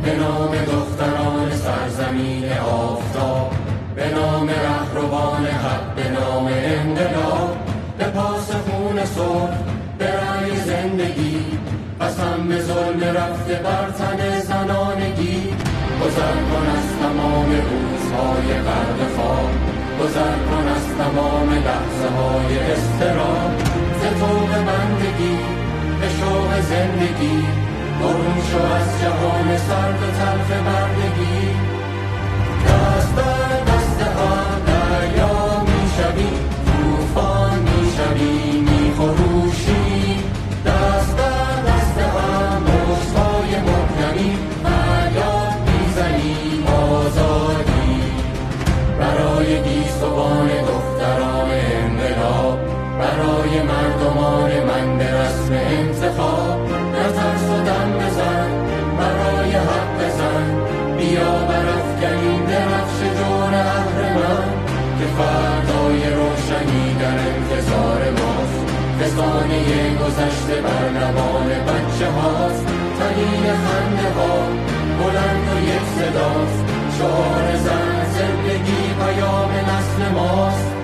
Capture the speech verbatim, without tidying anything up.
به نام دختران سرزمین آفتاب، به نام رهروان حق، به نام انقلاب، به پاس خون صلح، به رأی زندگی، قسم به ظلم رفته بر تن زنانگی. گذر کن از تمام روزهای غرق خواب، گذر کن از تمام لحظه های اضطراب، ز طوق بندگی به شوق زندگی، برون شو از جهان سرد و تلخ بردگی. دست در دست هم دریا می شوی، طوفان می شوی، می خروشی. دست در دست هم مشتای محکمی، فریاد می زنیم آزادی. برای گیسوان دختران انقلاب، برای مردمان من به رسم انتخاب، نترس و دم بزن، برای حق بزن. بیا برافکنیم درفش جور اهرمن، که فردای روشنی در انتظار ماست. فسانه گذشته بر لبان بچه هاست، تنین خنده ها بلند و یک صداست. شعار زن زندگی پیام نسل ماست.